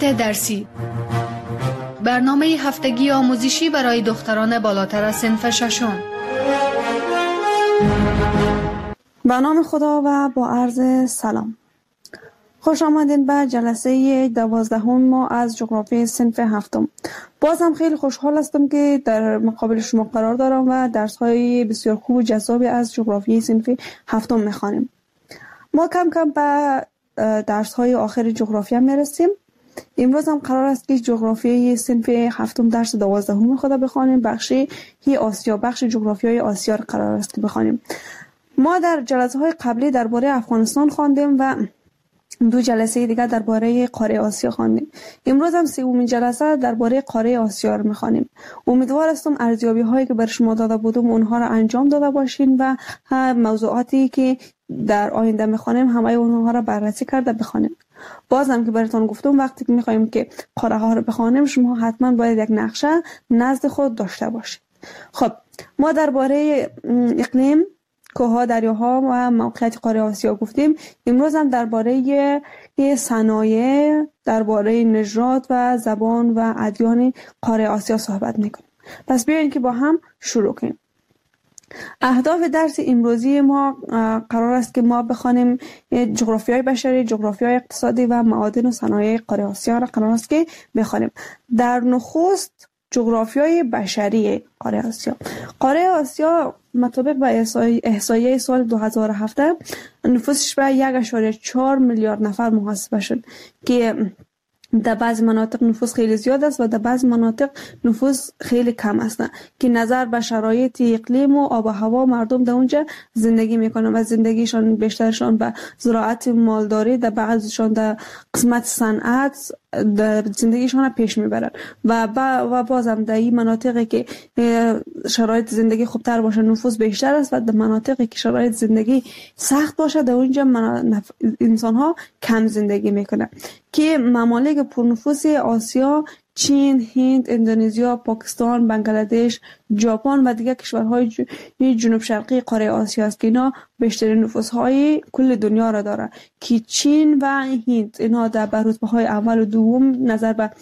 مقطع درسی، برنامه هفتگی آموزشی برای دختران بالاتر از صنف ششم. به نام خدا و با عرض سلام. خوش آمدین به جلسه 12 ما از جغرافی صنف هفتم. بازم خیلی خوشحال هستم که در مقابل شما قرار دارم و درس‌های بسیار خوب و جذابی از جغرافی صنف هفتم می‌خوانیم. ما کم کم به درس‌های آخر جغرافیا میرسیم. امروز هم قرار است که جغرافی صنف هفتم درس 12 خود بخوانیم. بخش آسیا، بخش جغرافیای آسیا را قرار است که بخوانیم. ما در جلسه‌های قبلی درباره افغانستان خواندیم و 2 جلسه دیگر درباره قاره آسیا خواندیم. امروز هم 3مین جلسه درباره قاره آسیا رو می‌خوانیم. امیدوار هستم ارزیابی‌هایی که بر شما داده بودم اونها را انجام داده باشین و موضوعاتی که در آینده می‌خوانیم همه اونها را بررسی کرده بخوانیم. بازم که براتون گفتم وقتی که می‌خوایم که قاره ها رو بخوانیم شما حتما باید یک نقشه نزد خود داشته باشید. خب ما درباره اقلیم، کوه‌ها، دریاها و موقعیت قاره آسیا گفتیم. امروز هم درباره صنایع، درباره نژاد و زبان و ادیان قاره آسیا صحبت می‌کنیم. پس بیاین که با هم شروع کنیم. اهداف درس امروزی ما قرار است که ما بخوانیم جغرافیای بشری، جغرافیای اقتصادی و معادن و صنایع قاره آسیا را قرار است که بخوانیم. در نخست جغرافیای بشری قاره آسیا. قاره آسیا مطابق به احصایه سال 2007 نفوسش به 1.4 میلیارد نفر محاسبه شد که در بعض مناطق نفوس خیلی زیاد است و در بعض مناطق نفوس خیلی کم است که نظر به شرایط اقلیم و آب و هوا مردم در اونجا زندگی میکنن و زندگیشان بیشترشان به زراعت مالداری، در بعضشان در قسمت صنعت زندگیشان پیش میبرن و بازم در این مناطقی که شرایط زندگی خوبتر باشه نفوس بیشتر است و در مناطقی که شرایط زندگی سخت باشه در اونجا انسان ها کم زندگی میکنن که ممالک پرنفوس آسیا چین، هند، اندونزیا، پاکستان، بنگلادش، ژاپن و دیگر کشورهای جنوب شرقی قاره آسیا است که اینا بیشترین نفوس‌های کل دنیا را داره که چین و هند اینا در رتبه‌های اول و دوم نظر به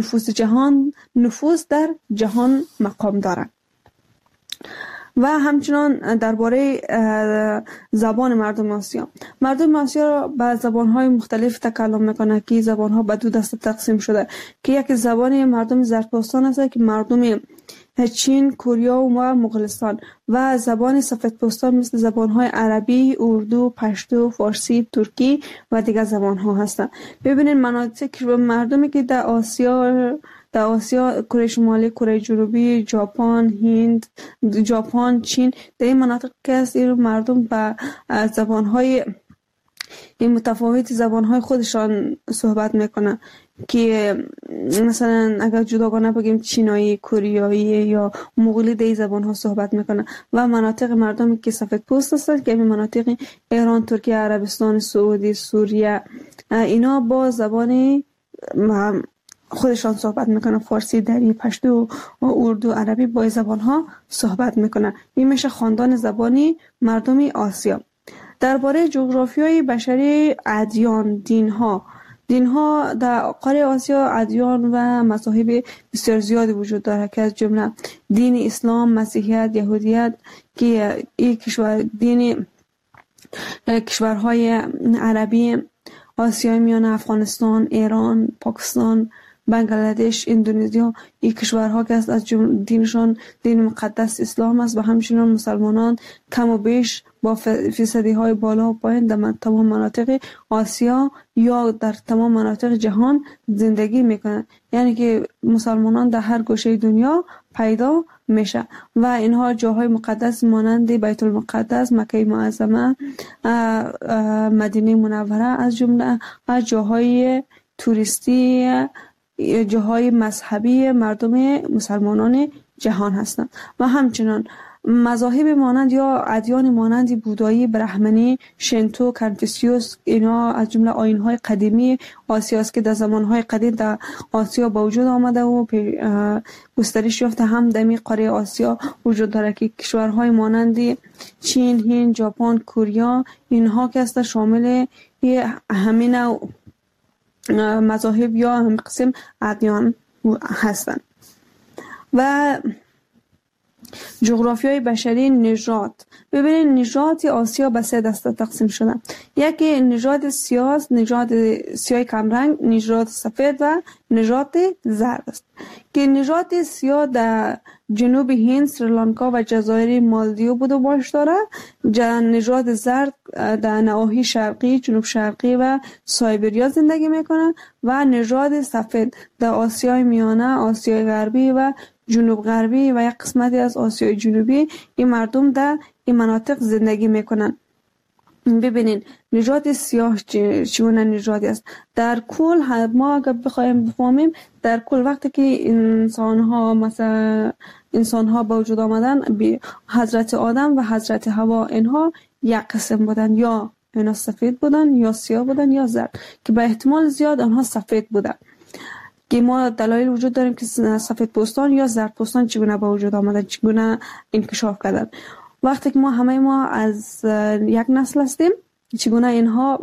نفوس در جهان مقام دارند. و همچنان درباره زبان مردم آسیا. مردم آسیا به زبان‌های مختلف تکلم میکنه که زبان‌ها به 2 دسته تقسیم شده که یکی زبان مردم زرتشتان است که مردم چین، کره و مغولستان و زبان سفیدپوستان مثل زبان‌های عربی، اردو، پشتو، فارسی، ترکی و دیگر زبان‌ها هستند. ببینید مناطق مردمی که در آسیا کره شمالی، کره جنوبی، ژاپن، چین در این مناطق که است مردم به زبان‌های متفاوت زبان‌های خودشان صحبت میکنن که مثلا اگر جداگانه بگیم چینایی، کره یا مغولی در این زبان‌ها صحبت میکنن و مناطق مردمی که سفیدپوست هستند که این مناطق ایران، ترکیه، عربستان سعودی، سوریه اینا با زبان خودشان صحبت میکنن. فارسی، دری، پشتو و اردو، عربی با زبان‌ها صحبت میکنن. این میشه خاندان زبانی مردم آسیا. درباره جغرافیای بشری، ادیان، دین‌ها در قاره آسیا ادیان و مذاهب بسیار زیادی وجود داره که از جمله دین اسلام، مسیحیت، یهودیت که این کشورهای عربی آسیای میانه، افغانستان، ایران، پاکستان، بنگلادش، اندونزیا این کشورها که از دینشان دین مقدس اسلام است و همچنین مسلمانان کم و بیش با فیصدی های بالا و پایین در تمام مناطق آسیا یا در تمام مناطق جهان زندگی میکنند. یعنی که مسلمانان در هر گوشه دنیا پیدا میشه و اینها جاهای مقدس مانند بیت المقدس، مکه معظمه، مدینه منوره از جمله جاهای توریستی، جاهای مذهبی مردم مسلمانان جهان هستند و همچنان مذاهب مانند یا ادیان مانند بودایی، برهمنی، شینتو، کنفوسیوس اینا از جمله آیین‌های قدیمی آسیا است که در زمان‌های قدیم در آسیا با وجود آمده و گسترش یافته. هم در قاره آسیا وجود داره که کشورهای مانند چین، هند، ژاپن، کره اینها که است شامل همین مذاهب یا هم قسم ادیان هستند. و جغرافیای بشری نژاد. ببینید نژاد آسیا به 3 دسته تقسیم شده. یکی نژاد سیاه، نژاد سیاه کمرنگ، نژاد سفید و نژاد زرد است. که نژاد سیاه در جنوب هند، سریلانکا و جزایر مالدیو بود و باش داره. نژاد زرد در نواحی شرقی، جنوب شرقی و سایبریا زندگی میکنه و نژاد سفید در آسیای میانه، آسیای غربی و جنوب غربی و یک قسمتی از آسیای جنوبی این مردم در این مناطق زندگی میکنن. ببینین نژاد سیاه چگونه نژادی است. در کل ما اگر بخوایم بفهمیم، در کل وقتی که انسان ها به وجود آمدن، حضرت آدم و حضرت حوا اینها یک قسم بودن، یا اینا سفید بودن یا سیاه بودن یا زرد، که به احتمال زیاد آنها سفید بودن. که ما دلایل وجود داریم که سفید پوستان یا زرد پوستان چگونه به وجود آمدن، چگونه انکشاف کردن. وقتی که همه ما از یک نسل هستیم، چگونه اینها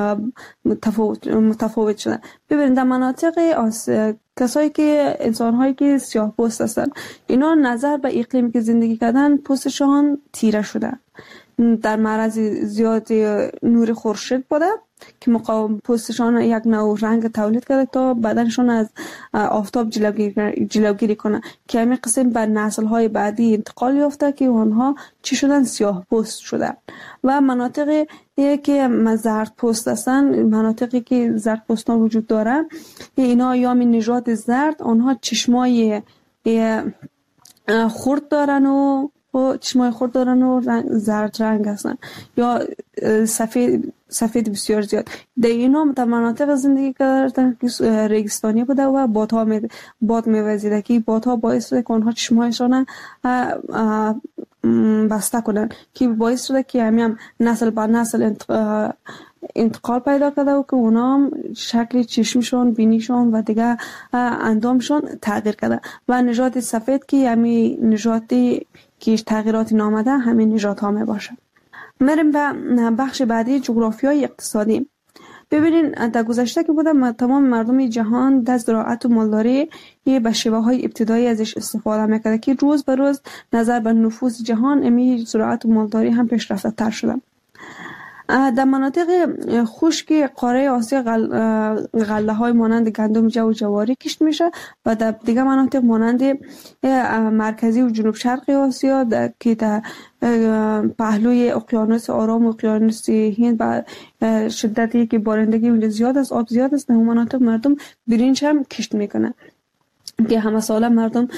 متفاوت شدن. ببینید در مناطق کسایی که انسان‌هایی که سیاه پوست هستن، اینا نظر به اقلیمی که زندگی کردن پوستشان تیره شده، در معرض زیاد نور خورشید بوده که مقاوم پوستشان یک نوع رنگ تولید کرده تا بدنشان از آفتاب جلوگیری کنه، که همین قسم به نسل‌های بعدی انتقال یافته که اونها چی شدن؟ سیاه پوست شدن. و مناطقی که زرد پوست هستن، مناطقی که زرد پوستان وجود داره، اینا یا می نژاد زرد، آنها چشمای خرد دارن و چشمای خرد دارن و زرد رنگ هستن، یا سفید بسیار زیاد. در اینا در مناطق زندگی کردن که ریگستانی بوده و باد میوزیده، که بادها باعث شده که آنها چشمایشان بسته کنن، که باعث شده که هم نسل به نسل انتقال پیدا کرده و که اونا شکل چشمشون، بینیشون و دیگه اندامشون تغییر کرده. و نژاد سفید که همین نژادی که تغییراتی نامده، همین نژاد ها می باشه. میریم به بخش بعدی، جغرافیای اقتصادی. ببینین در گذشته که بودم، تمام مردم جهان در زراعت و مالداری به شیوه های ابتدایی ازش استفاده میکرده، که روز به روز نظر به نفوذ جهان امی زراعت و مالداری هم پیشرفته تر شده. در مناطق خشک قاره آسیا غله های مانند گندم، جو و جواری کشت میشه و در دیگه مناطق مانند مرکزی و جنوب شرق آسیا که در پهلوی اقیانوس آرام و اقیانوس هند با شدتی که بارندگی اونجا زیاد است، آب زیاد است، در مناطق مردم برنج هم کشت میکنه، که همه ساله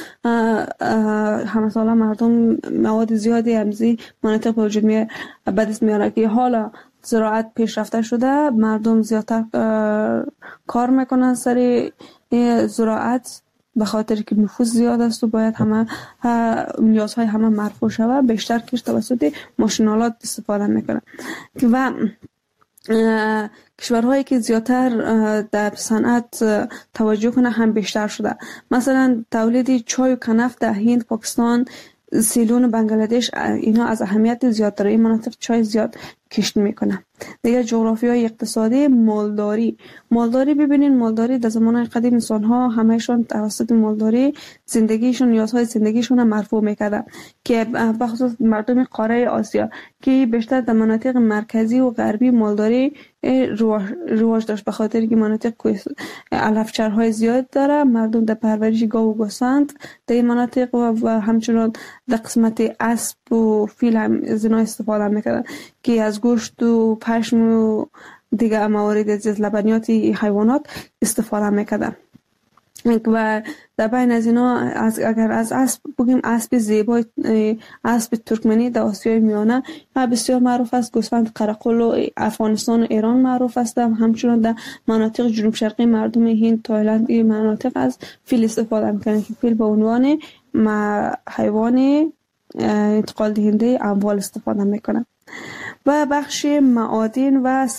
مردم مواد زیادی همزی مناطق به وجود به دست میاره، که حالا زراعت پیشرفته شده، مردم زیادتر کار میکنن سر زراعت، به خاطر که نفوذ زیاد است و باید همه نیازهای همه مرفوع شود، بیشتر کش توسط ماشینالات استفاده میکنن. و کشورهایی که زیادتر در صنعت توجه کنه هم بیشتر شده. مثلا تولید چای و کنف در هند، پاکستان، سیلون و بنگلادش، اینا از اهمیت زیاد داره. این مناطق چای زیاد کشت میکنه. دیگه جغرافیای اقتصادی، مالداری. ببینین مالداری در زمان قدیم انسان ها همهشون توسط مالداری زندگیشون، نیازهای زندگیشون رو مرفوع میکردن، که بخصوص مردم قاره آسیا که بیشتر در مناطق مرکزی و غربی مالداری رواج داشت، به خاطر که مناطق علفچرهای زیاد داره. مردم در پرورش گاو و گوسفند در این مناطق و همچنان در قسمت اسب و فیل هم از اینا استفاده میکردن، که از گوشت و پشم و دیگه موارد از لبنیات حیوانات استفاده میکردن. و در بین از اینا اگر از اسب بگیم، اسب زیبا، اسب ترکمنی در آسیای میانه بسیار معروف است. گوسفند قرقل و افغانستان و ایران معروف است. همچنان در مناطق جنوب شرقی مردم هند، تایلند این مناطق از فیل استفاده میکنن، که فیل به عنوان حیوان انتقال دهنده اموال استفاده میکنن. و بخش معادن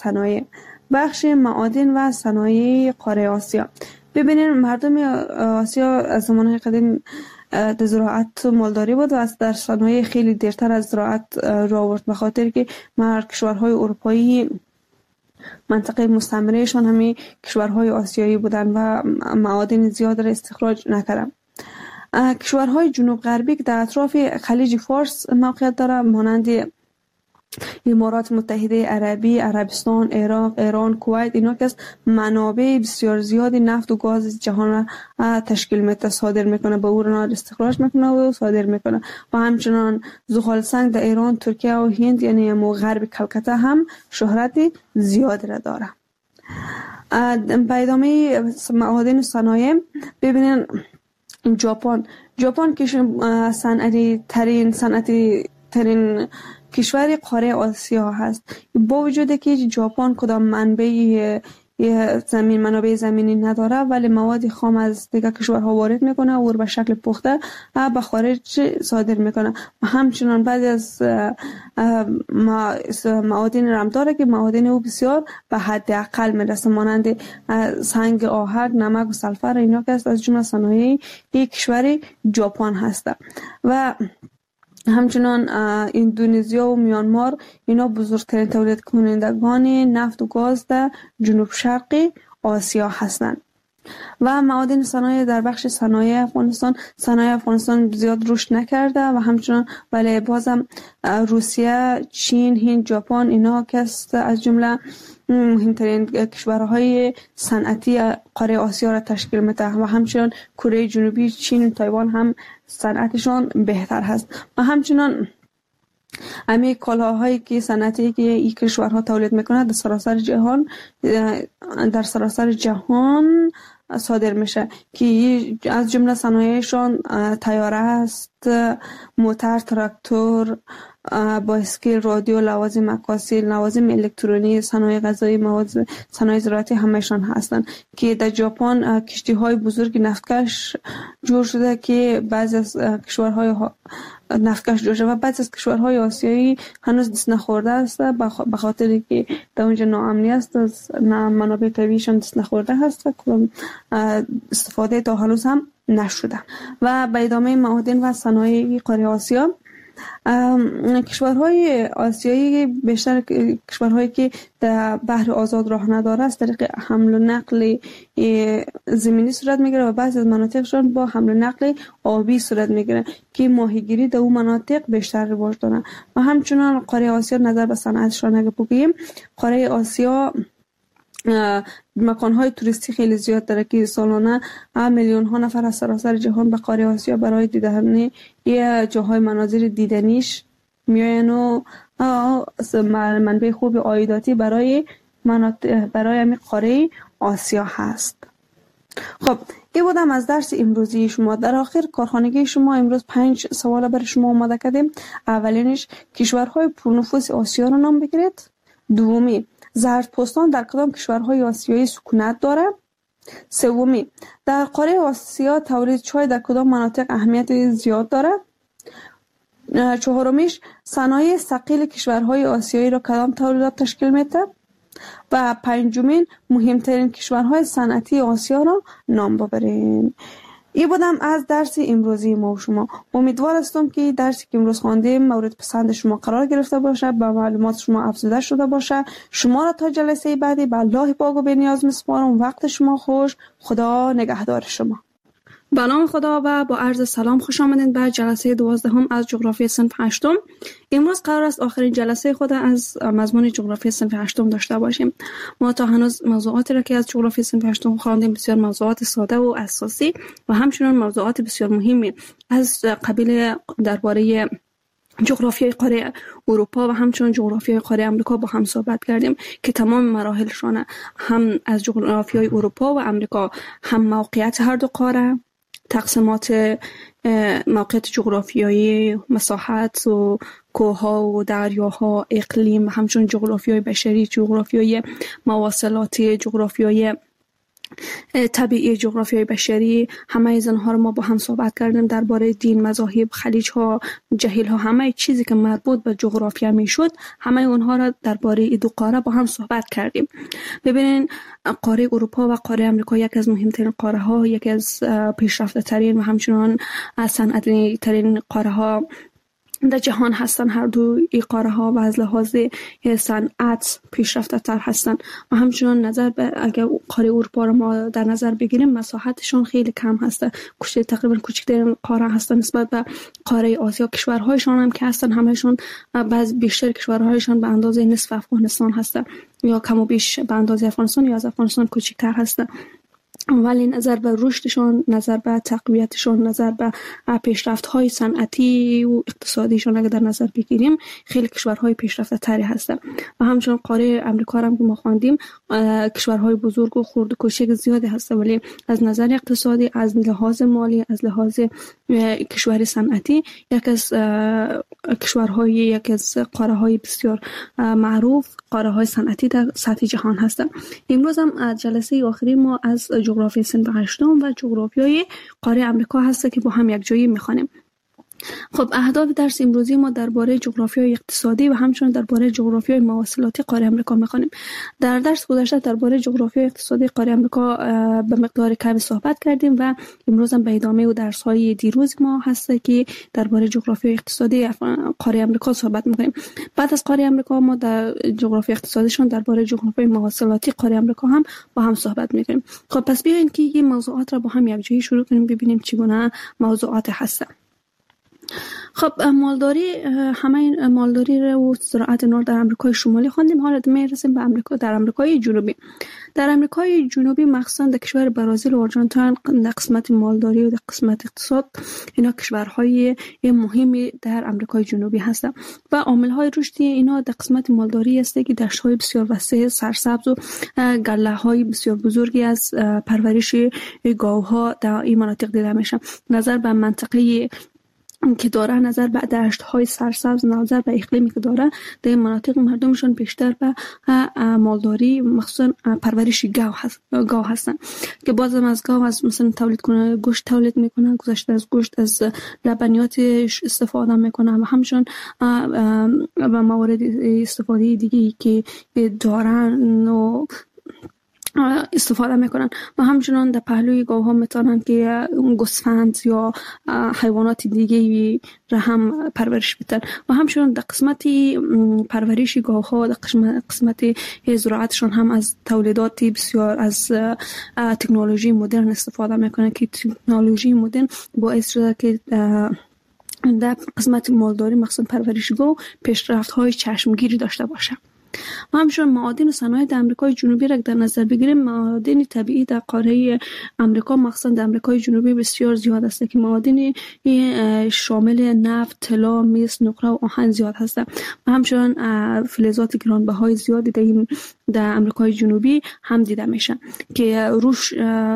و صنایع قاره آسیا. ببینید مردم آسیا از زمانهای قدیم در زراعت و مالداری بود و از در صنایع خیلی دیرتر از زراعت رو آورد، به خاطر که کشورهای اروپایی منطقه مستعمرهشان همین کشورهای آسیایی بودن و معادن زیاد را استخراج نکردن. کشورهای جنوب غربی که در اطراف خلیج فارس موقعیت داره مانند امارات متحده عربی، عربستان، عراق، ایران، کویت، اینا که از منابع بسیار زیادی نفت و گاز جهان را تشکیل میده، صادر میکنه، به او را استخراج میکنه و صادر میکنه. و همچنان زغال سنگ در ایران، ترکیه و هند یعنی غرب کلکته هم شهرت زیاد را داره. به ادامه معادن و صنایع ببینین ژاپن که صنعتی ترین کشور قاره آسیا هست. با وجود که ژاپن کدام منابع زمینی نداره ولی مواد خام از دیگر کشورها وارد میکنه و به شکل پخته به خارج صادر میکنه. و همچنان بعد از معادن رم داره که معادن او بسیار به حد اقل میرسه، مانند سنگ آهک، نمک و سلفر، اینا که از جمله صنایع یک کشور ژاپن هست. و همچنان اندونزیا و میانمار اینا بزرگترین تولید کنندگان نفت و گاز در جنوب شرقی آسیا هستند. و معادن صنایع در بخش صنایع افغانستان زیاد رشد نکرده و همچنان ولی بازم روسیه، چین، هند، ژاپن اینا که از جمله مهمترین کشورهای صنعتی قاره آسیا را تشکیل میده. و همچنان کره جنوبی، چین و تایوان هم صنعتشان بهتر هست. و همچنان همه کالاهایی که صنعتی که این کشورها تولید میکنه در سراسر جهان صادر میشه که از جمله صنایعشان طیاره است، موتر، تراکتور، بایسکل، رادیو، لوازم عکاسی، لوازم الکترونی، صنایع غذایی، صنایع زراعتی همهشان هستند که در ژاپن کشتی های بزرگ نفتکش جور شده که بعضی از کشورهای نفتکش جور شده و بعضی از کشورهای آسیایی هنوز دست نخورده است به خاطر که در اونجا ناامنی است، از منابع طبیعیشان دست نخورده هست و استفاده تا هنوز هم نشده. و به ادامه معادن و صنایع قاره آسیا، کشورهای آسیایی بیشتر کشورهایی که در بحر آزاد راه نداره از طریق حمل و نقل زمینی صورت میگیره و بعضی از مناطقشان با حمل و نقل آبی صورت میگیره که ماهیگیری در اون مناطق بیشتر رواج داره. و همچنان قاره آسیا نظر به صنعتشان اگه بگیم، قاره آسیا مکان‌های توریستی خیلی زیاد داره که سالانه میلیون ها نفر از سراسر جهان به قاره آسیا برای دیدن یه جاهای مناظر دیدنیش میاین و منبع خوب عایداتی برای همین قاره آسیا هست. خب این بودم از درس امروزی شما. در آخر کارخانگی شما امروز 5 سوال برای شما آماده کردیم. اولینش کشورهای پرنفوذ آسیا رو نام بگیرید. دومی زردپوستان در کدام کشورهای آسیایی سکونت داره؟ سومی در قاره آسیا تولید چای در کدام مناطق اهمیت زیاد داره؟ چهارمیش صنایع ثقیل کشورهای آسیایی را کدام تولیدات تشکیل میده؟ و پنجمین مهمترین کشورهای صنعتی آسیا را نام ببرین. این بودم از درس امروزی ما و شما. امیدوار هستم که درسی که امروز خواندیم مورد پسند شما قرار گرفته باشه، با معلومات شما افزوده شده باشه. شما را تا جلسه بعدی به الله پاک و بی‌نیاز میسپارم. وقت شما خوش. خدا نگهدار شما. به نام خدا و با عرض سلام خوش آمدید به جلسه 12 از جغرافی صنف 8. امروز قرار است آخرین جلسه خود از مضمون جغرافی صنف 8 داشته باشیم. ما تا هنوز موضوعاتی را که از جغرافی صنف 8 خواندیم بسیار موضوعات ساده و اساسی و همچنین موضوعات بسیار مهمی از قبیل درباره جغرافیای قاره اروپا و همچنین جغرافیای قاره امریکا با هم صحبت کردیم که تمام مراحلشان هم از جغرافیای اروپا و امریکا هم موقعیت هر دو قاره، تقسیمات موقعیت جغرافیایی، مساحت و کوه‌ها و دریاها، اقلیم و همچنین جغرافیای بشری، جغرافیای مواصلاتی، جغرافیای طبیعی، جغرافیای بشری، همه از اینها رو ما با هم صحبت کردیم. درباره دین، مذاهب، خلیج‌ها، جهیل‌ها، همه چیزی که مربوط به جغرافیا میشد همه اونها را درباره این دو قاره با هم صحبت کردیم. ببینین قاره اروپا و قاره امریکا یکی از مهمترین قاره ها، یکی از پیشرفته ترین و همچنان صنعتی ترین قاره ها در جهان هستن. هر دو این قاره ها و از لحاظ صنعت پیشرفته تر هستن و همچنان نظر به اگر قاره اروپا رو ما در نظر بگیریم مساحتشون خیلی کم هسته، تقریبا کوچکترین قاره هستن نسبت به قاره آسیا. کشورهایشان هم که هستن همهشون بعض بیشتر کشورهایشان به اندازه نصف افغانستان هستن یا کم و بیش به اندازه افغانستان یا از افغانستان کوچکتر هستن، ولی نظر به رشدشون، نظر به تقویتشون، نظر به پیشرفت‌های صنعتی و اقتصادیشون اگر در نظر بگیریم خیلی کشورهای پیشرفته تری هستن. و همچنین قاره امریکا هم که ما خواندیم کشورهای بزرگ و خرد و کوچک زیادی هستن، ولی از نظر اقتصادی، از لحاظ مالی، از لحاظ کشور صنعتی یک از قاره‌های بسیار معروف، قاره‌های صنعتی در سطح جهان هستن. امروز هم جلسه آخری ما از جغرافی صنف 8 و جغرافیای قاره امریکا هست که با هم یک جایی می‌خوانیم. خب اهداف درس امروزی ما درباره جغرافیای اقتصادی و همچنین درباره جغرافیای مواصلاتی قاره امریکا می‌خوانیم. در درس گذشته درباره جغرافیای اقتصادی قاره امریکا به مقدار کمی صحبت کردیم و امروز هم به ادامه و درس‌های دیروز ما هست که درباره جغرافیای اقتصادی قاره امریکا صحبت می‌کنیم. بعد از قاره امریکا ما در جغرافیای اقتصادیشون درباره جغرافیای مواصلاتی قاره امریکا هم با هم صحبت می‌کنیم. خب پس بیاین که این موضوعات را با هم یک جایی شروع کنیم ببینیم چگونه موضوعات هستند. خب مالداری، همه این مالداری و زراعت نور در امریکای شمالی خواندیم. حالا میرسیم به امریکا. در امریکای جنوبی، در امریکای جنوبی مخصوصا در کشور برزیل و آرژانتین در قسمت مالداری و در قسمت اقتصاد اینا کشورهای مهمی در امریکای جنوبی هستند و عامل‌های رشد اینا در قسمت مالداری است که دشت‌های بسیار وسیع سرسبز و گله‌های بسیار بزرگی از پرورش گاوها در این مناطق دیده میشه. نظر به منطقه که داره، نظر به دشت‌های سرسبز، نظر به اقلیمی که داره، در این مناطق مردمشون بیشتر به مالداری مخصوصا پرورش گاو هستن که بازم از گاو از مثلا تولید کنه گوشت تولید میکنن، گذشته از گوشت از لبنیاتش استفاده میکنن و همچنین و موارد استفاده دیگه که دارن و استفاده میکنن و همچنان در پهلوی گاوها میتونن که گوسفند یا حیوانات دیگه را هم پرورش بدن و همچنان در قسمت پرورش گاوها در قسمت زراعتشون هم از تولیدات بسیار از تکنولوژی مدرن استفاده میکنن که تکنولوژی مدرن باعث شده که در قسمت مالداری مخصوصا پرورش گاو پیشرفت‌های چشمگیری داشته باشه. و همچنین معادن و صنایع در امریکای جنوبی را در نظر بگیریم، معادن طبیعی در قاره امریکا مخصوصا در امریکای جنوبی بسیار زیاد است که معادن شامل نفت، طلا، مس، نقره و آهن زیاد هستند و همچنین فلزات گرانبهای زیادی در امریکای جنوبی هم دیده میشن که روش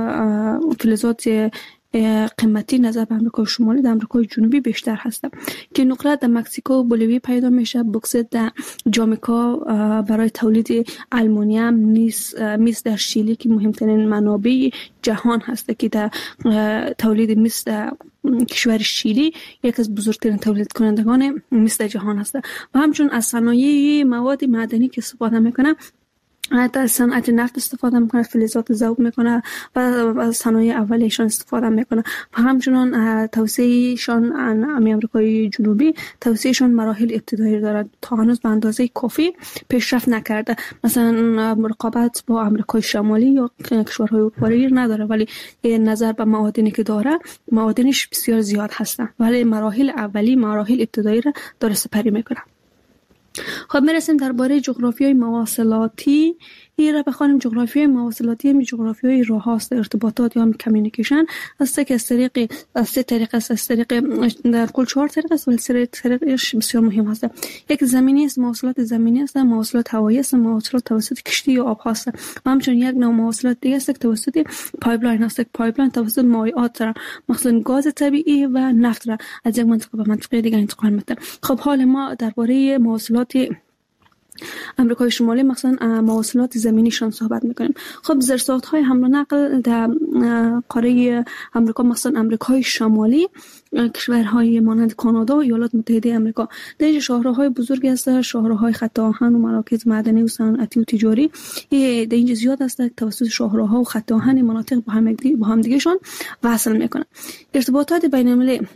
فلزات قیمتی نظر به امریکای شمالی در امریکای جنوبی بیشتر هستند که نقره در مکزیکو و بولیوی پیدا میشه، بوکسیت در جامائیکا برای تولید آلومینیوم، مس در شیلی که مهمترین منابع جهان هست که در تولید مس در کشور شیلی یک از بزرگترین تولید کنندگان مس در جهان هست و همچنین از صنایع مواد معدنی که استفاده میکنه در صنعت نفت استفاده میکنه، فلزات ذوب میکنه و از صنایع اولیه‌شان استفاده میکنه و همچنان توسعه‌شان امریکای جنوبی توسعه‌شان مراحل ابتدایی دارد تا هنوز به اندازه کافی پیشرفت نکرده. مثلا رقابت با امریکای شمالی یا کشورهای اروپایی نداره، ولی نظر به معادنی که داره معادنش بسیار زیاد هستن، ولی مراحل اولی مراحل ابتدایی را داره سپری میکنه. خب میرسیم درباره جغرافیای مواصلاتی را بخوانیم. جغرافیای مواصلاتی هم جغرافیای راه‌هاست، ارتباطات یا کمیونیکیشن است که از سه طریق است، از طریق در کل 4 طریق است ولی سه طریقش بسیار مهم است. یک زمینی است، مواصلات زمینی است، مواصلات هوایی است، مواصلات توسط کشتی یا آب هست و همچنین یک نوع مواصلات دیگه است که توسط پایپلاین است. پایپلاین توسط مایعات مثلا گاز طبیعی و نفت را از یک منطقه به منطقه دیگه انتقال می‌کنه. خب حال ما درباره مواصلات امریکای شمالی مثلا مواصلات زمینیشان صحبت میکنیم. خب زیرساخت‌های حمل و نقل در قاره امریکا مثلا امریکای شمالی کشورهای مانند کانادا و ایالات متحده آمریکا در اینجا شاهراهای بزرگی هستند، شاهراهای خط آهن و مراکز معدنی و صنعتی و تجاری در اینجا زیاد هستند. توسط شاهراها و خط آهن مناطق با هم دیگه‌شان وصل میکنن. ارتباطات بین‌المللی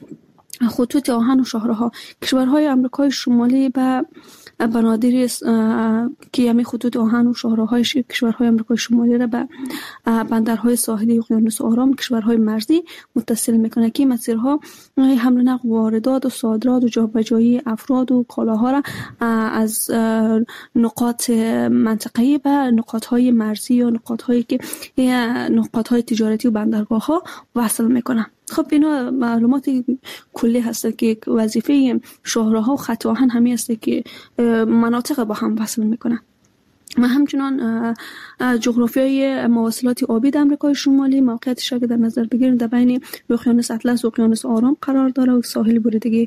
خطوط آهن و شاهراها. کشورهای آمریکای شمالی به بنادری که یعنی خطوط آهن و شاهراهای کشورهای آمریکای شمالی را به بندرهای ساحلی اقیانوس آرام، کشورهای مرزی متصل میکنه که مسیرها حمل و نقل، واردات و صادرات و جابجایی افراد و کالاها را از نقاط منطقه‌ای به نقاطهای مرزی یا نقاطهای تجارتی و بندرگاه‌ها وصل میکنه. خب اینا معلومات کلی هست که وظیفه شاهراها و خط آهن همین است که مناطق با هم وصل میکنه. و همچنان جغرافیای مواصلات آبی در آمریکای شمالی موقعیتش را در نظر بگیریم در بین اقیانوس اطلس و اقیانوس آرام قرار داره و ساحل بریدگی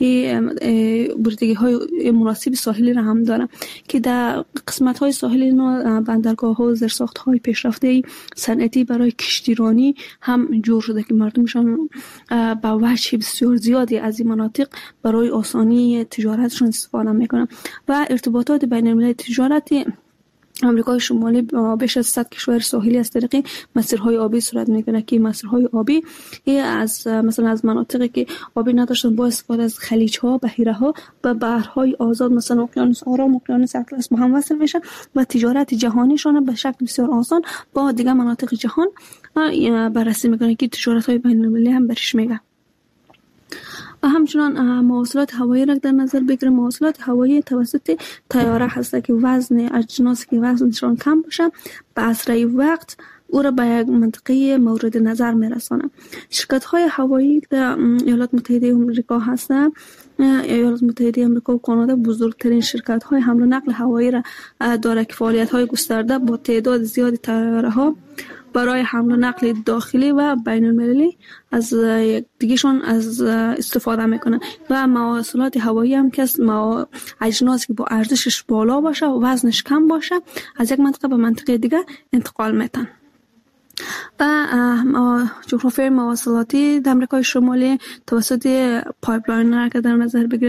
های مناسب ساحلی را هم داره که در قسمت های ساحلی بندرگاه ها و زیرساخت های پیشرفته صنعتی برای کشتیرانی هم جور شده که مردمشان با وجه بسیار زیادی از این مناطق برای آسانی تجارتشون استفاده میکنن و ارتباطات بین المللی تجارتی آمریکای شمالی بیش از 100 کشور ساحلی از طریق مسیرهای آبی صورت میکنه که مسیرهای آبی مثلا از مناطقی که آبی نداشتن با استفاده از خلیج‌ها، بحیره‌ها و بحرهای آزاد مثلا اقیانوس آرام و اقیانوس اطلس با هم وصل میشن و تجارت جهانیشان به شکل بسیار آسان با دیگر مناطق جهان بررسی میکنه که تجارت‌های بین‌المللی هم برش میگه. و همچنان مواصلات هوایی را در نظر بگیریم. مواصلات هوایی توسط طیاره هست که وزن اجناسی که وزنشان کم باشه به اسرع وقت او را به یک منطقه مورد نظر میرسانه. شرکت های هوایی در ایالات متحده آمریکا هستند. ایالات متحده آمریکا و کانادا بزرگترین شرکت های حمل و نقل هوایی را داره که فعالیت های گسترده با تعداد زیادی طیاره ها برای حمل و نقل داخلی و بین المللی از دیگهشون از استفاده میکنن و مواصلات هوایی هم که اجناس که با ارزشش بالا باشه و وزنش کم باشه از یک منطقه به منطقه دیگه انتقال میتن. و جغرافیای مواصلاتی در آمریکای شمالی توسط پایپلاین اگر در نظر بگیریم،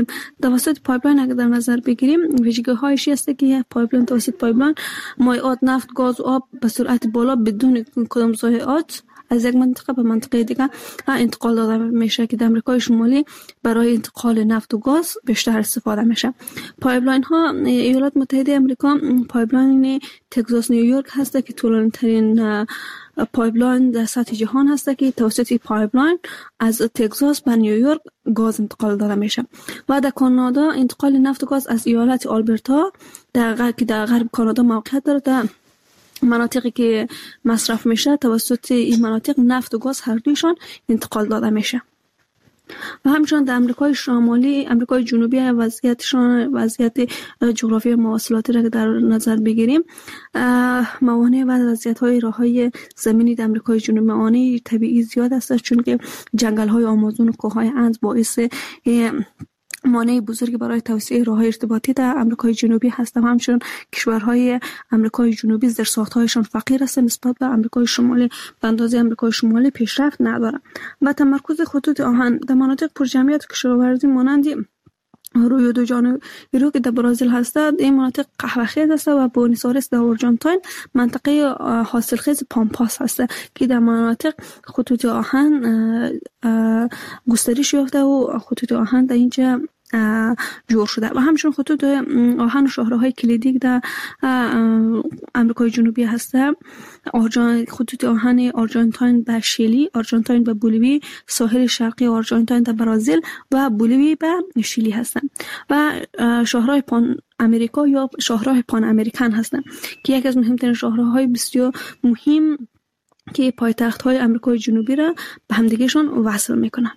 ویژگی‌هایش است که پایپلاین توسط پایپلاین مایعات نفت، گاز و آب به سرعت بالا بدون کدام ضایعات از یک منطقه به منطقه دیگه انتقال داده میشه که در آمریکای شمالی برای انتقال نفت و گاز بیشتر استفاده میشه. پایپلاین ها ایالات متحده آمریکا پایپلاین تگزاس نیویورک هست که طولانی‌ترین پایپلاین در سطح جهان هست که توسط پایپلاین از تگزاس به نیویورک گاز انتقال داده میشه. و در کانادا انتقال نفت و گاز از ایالت آلبرتا که در غرب کانادا موقعیت داره در مناطقی که مصرف میشه توسط این مناطق نفت و گاز هر دویشان انتقال داده میشه. و همچنان در امریکای شمالی، امریکای جنوبی وضعیت جغرافی مواصلاتی را در نظر بگیریم، موانع و وضعیت‌های راه‌های زمینی در امریکای جنوبی موانع طبیعی زیاد است چون که جنگل‌های آمازون و کوههای اند باعث مانع بزرگی برای توسعه راه‌های ارتباطی در آمریکای جنوبی هست. همچنین کشورهای آمریکای جنوبی زیرساخت‌هایشان فقیر است نسبت به آمریکای شمالی، به اندازه آمریکای شمالی پیشرفت ندارند. و تمرکز خطوط آهن در مناطق پرجمعیت کشاورزی مانند رویو دو جانوری که در برزیل هستند، این مناطق قهوه‌خیز است و بونیس آیرس در آرژانتین منطقه حاصلخیز پامپاس هست که در مناطق خطوط آهن گسترش یافته و خطوط آهن در اینجا جور شده. و همچنین خطوط آهن و شاهراهای کلیدی در آمریکای جنوبی هسته، خطوط آهن آرژانتین به شیلی، آرژانتین به بولیوی، ساحل شرقی آرژانتین در برزیل و بولیوی به شیلی هستند. و شاهراه پان امریکا یا شاهراه پان امریکن هستند که یکی از مهمترین شاهراهای بسیار مهم که پایتخت‌های آمریکای جنوبی را به همدیگه‌شان وصل می‌کنند.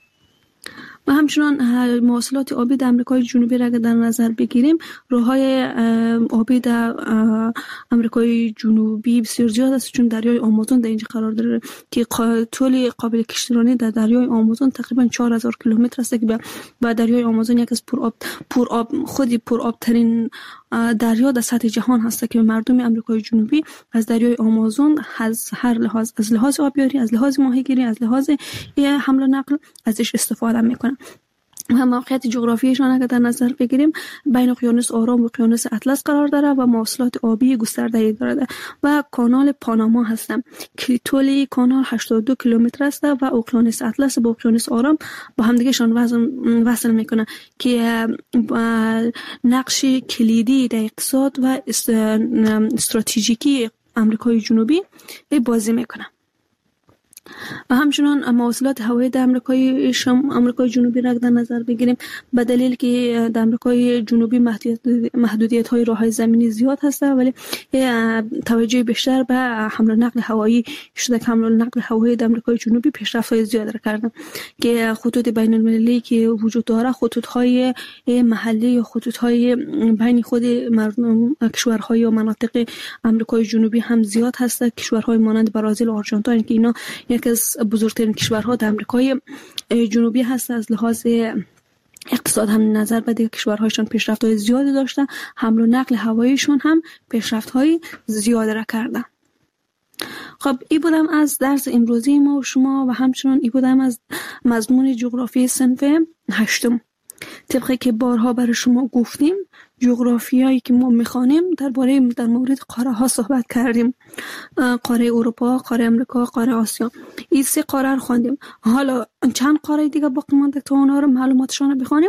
و همچنان مواصلات آبی در آمریکای جنوبی را در نظر بگیریم، راه‌های آبی در آمریکای جنوبی بسیار زیاد است چون دریای آمازون در اینجا قرار داره که طول قابل کشتیرانی در دریای آمازون تقریبا 4000 کیلومتر است که با دریای آمازون یک از پرآب ترین دریا در سطح جهان هست که مردم آمریکای جنوبی از دریای آمازون از هر لحاظ، از لحاظ آبیاری، از لحاظ ماهیگیری، از لحاظ حمل و نقل ازش استفاده میکنن. و موقعیت جغرافیایشان اگر در نظر بگیریم بین اقیانوس آرام و اقیانوس اطلس قرار داره و مواصلات آبی گسترده‌ای دارد و کانال پاناما هستند که طول کانال 82 کیلومتر است و اقیانوس اطلس با اقیانوس آرام با همدیگهشان وصل میکنه که نقش کلیدی در اقتصاد و استراتژیکی آمریکای جنوبی بازی میکنه. و همچنان مواصلات هوایی در آمریکای جنوبی را در نظر بگیریم، به دلیل که در آمریکای جنوبی محدودیت های راههای زمینی زیاد هست ولی توجه بیشتر به حمل و نقل هوایی شده که حمل و نقل هوایی در آمریکای جنوبی پیشرفت های زیاد را کردن که خطوط بین المللی که وجود داره خطوط های محلی یا خطوط های بین خود مردم کشورهای و مناطق آمریکای جنوبی هم زیاد هست. کشورهای مانند برزیل و آرژانتین که اینا یکی از بزرگترین کشورها در آمریکای جنوبی هست، از لحاظ اقتصاد هم نظر به دیگر کشورهایشان پیشرفت‌های زیادی داشتن، حمل و نقل هواییشون هم پیشرفت‌های زیاد را کردن. خب این بودم از درس امروزی ما و شما و همچنان این بودم از مضمون جغرافی صنف 8. طبقی که بارها برای شما گفتیم جغرافیایی که ما میخوانیم در مورد قاره ها صحبت کردیم، قاره اروپا، قاره امریکا، قاره آسیا. این 3 قاره رو خواندیم. حالا چند قاره دیگه باقی مونده تا اونها رو معلوماتشون رو بخوانیم.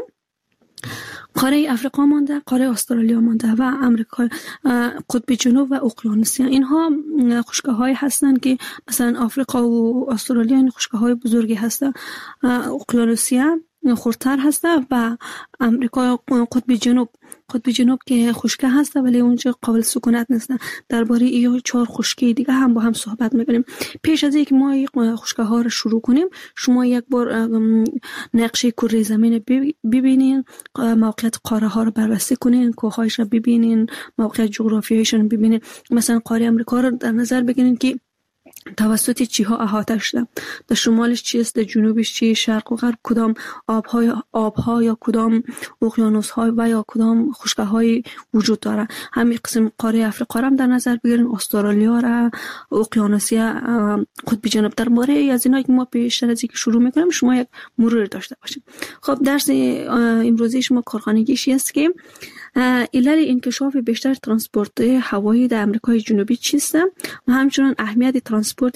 قاره افریقا مانده، قاره استرالیا مانده و امریکا قطب جنوب و اقیانوسیا. اینها خشکه‌هایی هستند که مثلا آفریقا و استرالیا این خشکه‌های بزرگی هستند. اقیانوسیا خردتر هسته و امریکا قطب جنوب که خشکه هسته ولی اونجا قابل سکونت نیستن. درباره این 4 خشکی دیگه هم با هم صحبت میکنیم. پیش از اینکه ما این خشکه ها رو شروع کنیم شما یک بار نقشه کره زمین ببینین، موقعیت قاره ها رو بررسی کنین، کوههایش رو ببینین، موقعیت جغرافیایشون رو ببینین. مثلا قاره امریکا رو در نظر بگیرین که توسط چیها احاطه شده، در شمالش چیست، در جنوبش چیه، شرق و غرب کدام آبها یا کدام اقیانوس‌ها و یا کدام خشکه‌های وجود داره. همین قسم قاره افریقا هم در نظر بگیرین، استرالیا را، اقیانوسیا، قطب جنوب. درباره از اینا که ما پیشتر از اینکه شروع می‌کنیم شما یک مرور داشته باشید. خب درس امروزی شما کارخانگیش است که علل انکشاف بیشتر ترانسپورت هوایی در امریکای جنوبی چیست و همچنان اهمیت ترانسپورت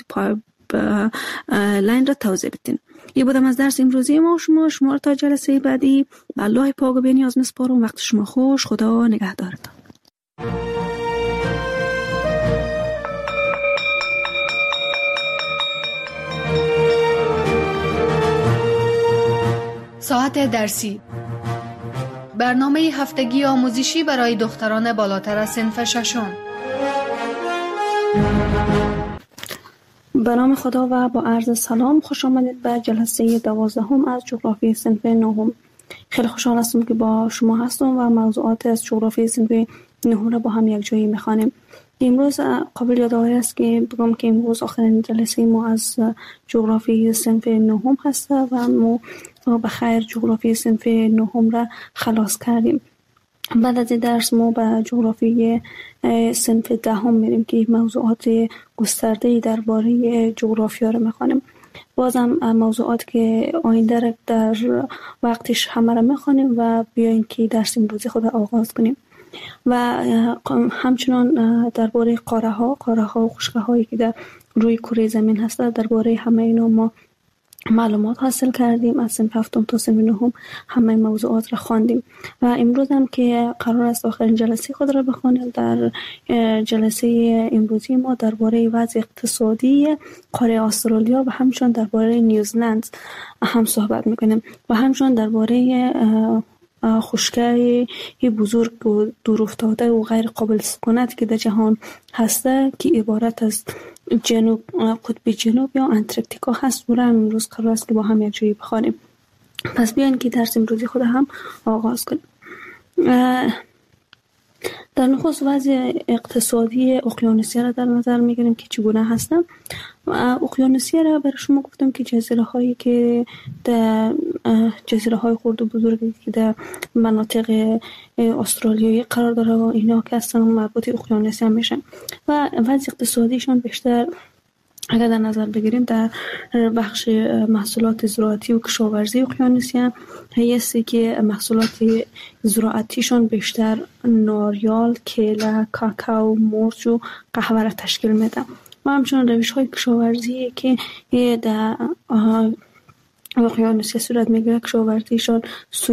لاین را توضیح بدین. یه بودم از درس امروزی ما شما را تا جلسه بعدی به الله پاک و بی‌نیاز میسپارم. وقت شما خوش. خدا نگهدارتان. ساعت درسی، برنامه هفتگی آموزشی برای دختران بالاتر از صنف 6. به نام خدا و با عرض سلام خوش آمدید به جلسه 12 از جغرافی صنف 9. خیلی خوشحال هستم که با شما هستم و موضوعات از جغرافی صنف 9 را با هم یک جایی میخوانیم. امروز قابل یادآوری است که بگم که امروز آخرین جلسه ما از جغرافی صنف 9 هست و ما به خیر جغرافی صنف 9 را خلاص کردیم. بعد از این درس ما به جغرافی صنف 10 میریم که موضوعات گسترده‌ای درباره جغرافیا را میخوانیم. بازم موضوعات که آینده در وقتش همه را میخوانیم و بیاین که درس امروزی خود آغاز کنیم. و همچنان درباره قاره ها و خشکه هایی که در روی کره زمین هست درباره همه اینا ما معلومات حاصل کردیم. از صنف 7 تا صنف 9 همه موضوعات را خواندیم و امروز هم که قرار است آخرین جلسه خود را بخوانیم. در جلسه امروزی ما درباره وضع اقتصادی قاره استرالیا و همچنان درباره نیوزلند هم صحبت میکنیم و همچنان درباره خشکی بزرگ و دور افتاده و غیر قابل سکونت که در جهان هسته که عبارت از قطب جنوب یا انتارکتیکا هست. و امروز قرار است که با هم یک جایی بخوانیم. پس بیاین که درس امروزی خود هم آغاز کنیم. در نخست وضع اقتصادی اقیانوسیا را در نظر میگیریم که چگونه هستند. اقیانوسیا را برای شما گفتم که جزیره هایی که در جزیره های خرد و بزرگی که در مناطق استرالیایی قرار داره و اینا که اصلا مربوط اقیانوسیا میشن و وضع اقتصادیشان بیشتر اگر در نظر بگیریم در بخش محصولات زراعتی و کشاورزی اقیانوسیه هستی که محصولات زراعتیشون بیشتر ناریال، کیله، کاکائو، مرچ و قهوه را تشکیل میده و همچنین روش های کشاورزی که در اقیانوسیه صورت میگیره کشاورزیشون